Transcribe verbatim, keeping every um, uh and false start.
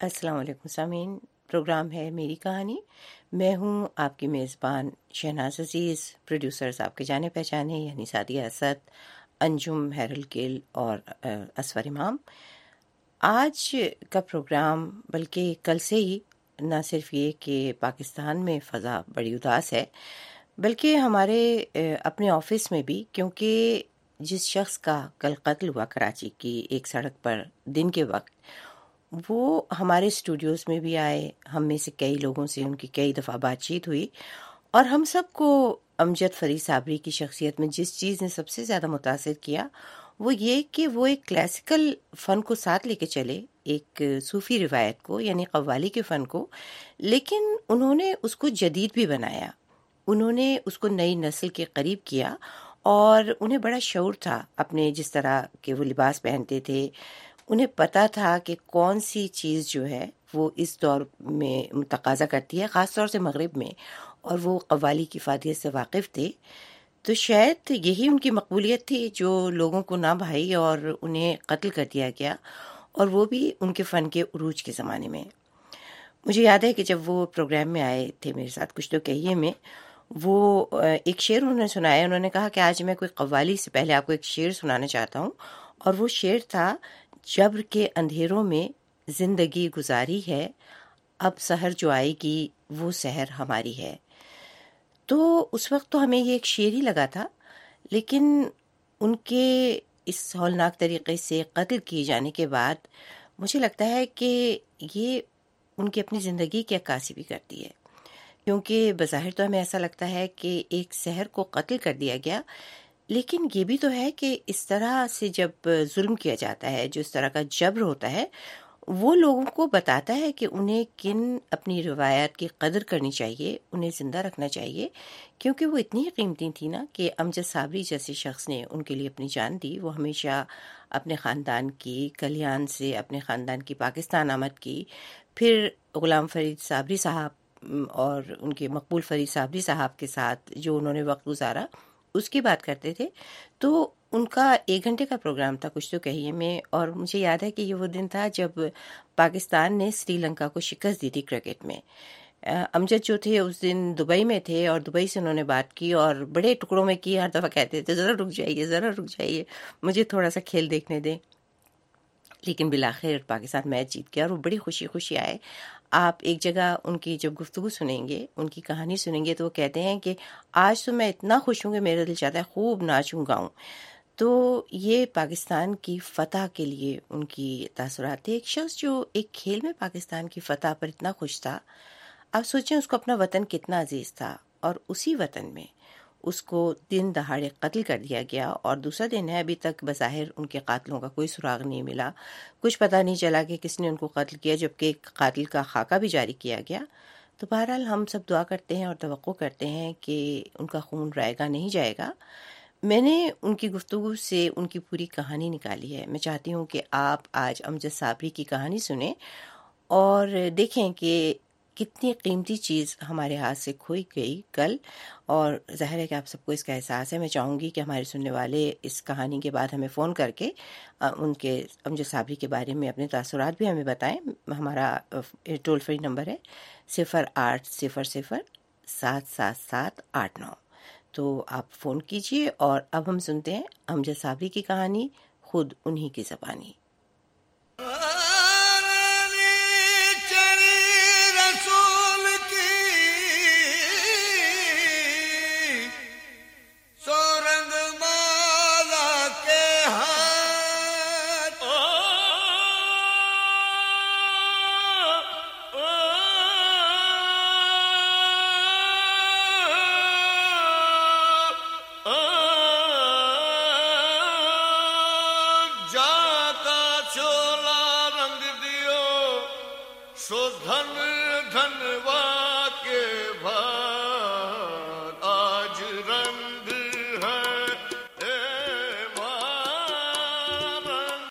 अस्सलाम वालेकुम सामीन। प्रोग्राम है मेरी कहानी। मैं हूँ आपकी मेज़बान शहनाज अज़ीज़। प्रोड्यूसर्स आपके जाने पहचाने यानी सादिया असद, अंजुम हैरल गिल और अ, असवर इमाम। आज का प्रोग्राम बल्कि कल से ही न सिर्फ ये कि पाकिस्तान में फ़ज़ा बड़ी उदास है, बल्कि हमारे अ, अपने ऑफिस में भी, क्योंकि जिस शख्स का कल कत्ल हुआ कराची की एक सड़क पर दिन के वक्त, वो हमारे स्टूडियोज़ में भी आए। हम में से कई लोगों से उनकी कई दफ़ा बातचीत हुई और हम सबको अमजद फरीद साबरी की शख्सियत में जिस चीज़ ने सबसे ज़्यादा मुतासिर किया वो ये कि वो एक क्लासिकल फ़न को साथ लेके चले, एक सूफ़ी रिवायत को यानी कव्वाली के फ़न को, लेकिन उन्होंने उसको जदीद भी बनाया। उन्होंने उसको नई नस्ल के करीब किया और उन्हें बड़ा शऊर था अपने जिस तरह के वो लिबास पहनते थे। उन्हें पता था कि कौन सी चीज़ जो है वो इस दौर में तकाज़ा करती है, ख़ास तौर से मगरिब में, और वो कव्वाली की फ़ादियत से वाकिफ़ थे। तो शायद यही उनकी मकबूलियत थी जो लोगों को ना भाई और उन्हें कत्ल कर दिया गया, और वो भी उनके फ़न के उरूज के ज़माने में। मुझे याद है कि जब वो प्रोग्राम में आए थे मेरे साथ कुछ तो कहिए में, वो अ, एक शेर उन्होंने सुनाया। उन्होंने कहा कि आज मैं कोई कव्वाली से पहले आपको एक शेर सुनाना चाहता हूँ, और वो शेर था, जब्र के अंधेरों में ज़िंदगी गुजारी है, अब सहर जो आएगी वो सहर हमारी है। तो उस वक्त तो हमें ये एक शेर ही लगा था, लेकिन उनके इस हौलनाक तरीके से कत्ल किए जाने के बाद मुझे लगता है कि ये उनकी अपनी ज़िंदगी की अक्कासी भी करती है, क्योंकि बज़ाहिर तो हमें ऐसा लगता है कि एक शहर को कत्ल कर दिया गया, लेकिन ये भी तो है कि इस तरह से जब जुल्म किया जाता है, जो इस तरह का जबर होता है, वो लोगों को बताता है कि उन्हें किन अपनी रिवायत की कदर करनी चाहिए, उन्हें ज़िंदा रखना चाहिए, क्योंकि वो इतनी कीमती थी ना कि अमजद साबरी जैसे शख्स ने उनके लिए अपनी जान दी। वो हमेशा अपने ख़ानदान की कल्याण से, अपने ख़ानदान की पाकिस्तान आमद की, फिर ग़ुलाम फ़रीद साबरी साहब उम, और उनके मकबूल फ़रीद साबरी साहब के साथ जो उन्होंने वक्त गुजारा उसकी बात करते थे। तो उनका एक घंटे का प्रोग्राम था कुछ तो कहिए में, और मुझे याद है कि ये वो दिन था जब पाकिस्तान ने श्रीलंका को शिकस्त दी थी क्रिकेट में। अ, अमजद जो थे उस दिन दुबई में थे और दुबई से उन्होंने बात की और बड़े टुकड़ों में की। हर दफ़ा कहते थे, ज़रा रुक जाइए, ज़रा रुक जाइए, मुझे थोड़ा सा खेल देखने दें। लेकिन बिलाखिर पाकिस्तान मैच जीत गया और वो बड़ी खुशी खुशी आए। आप एक जगह उनकी जब गुफ्तगू सुनेंगे, उनकी कहानी सुनेंगे, तो वो कहते हैं कि आज तो मैं इतना खुश हूँ कि मेरा दिल चाहता है खूब नाचूं गाऊं। तो ये पाकिस्तान की फ़तह के लिए उनकी तासुरात थे। एक शख्स जो एक खेल में पाकिस्तान की फ़तह पर इतना खुश था, आप सोचें उसको अपना वतन कितना अजीज़ था, और उसी वतन में उसको दिन दहाड़े कत्ल कर दिया गया। और दूसरा दिन है, अभी तक बज़ाहिर उनके कातिलों का कोई सुराग नहीं मिला, कुछ पता नहीं चला कि किसने उनको कत्ल किया, जबकि एक कातिल का खाका भी जारी किया गया। तो बहरहाल हम सब दुआ करते हैं और तवक्को करते हैं कि उनका खून रायगा नहीं जाएगा। मैंने उनकी गुफ्तगू से उनकी पूरी कहानी निकाली है। मैं चाहती हूँ कि आप आज अमजद साबरी की कहानी सुनें और देखें कि कितनी कीमती चीज़ हमारे हाथ से खोई गई कल, और ज़ाहिर है कि आप सबको इसका एहसास है। मैं चाहूँगी कि हमारे सुनने वाले इस कहानी के बाद हमें फ़ोन करके अ, उनके अमजद साबरी के बारे में अपने तासुरात भी हमें बताएं। हमारा अ, टोल फ्री नंबर है सिफर आठ सिफर सिफर सात सात सात आठ नौ। तो आप फ़ोन कीजिए, और अब हम सुनते हैं अमजद साबरी की कहानी, खुद उन्हीं की ज़बानी। सो धन धनवा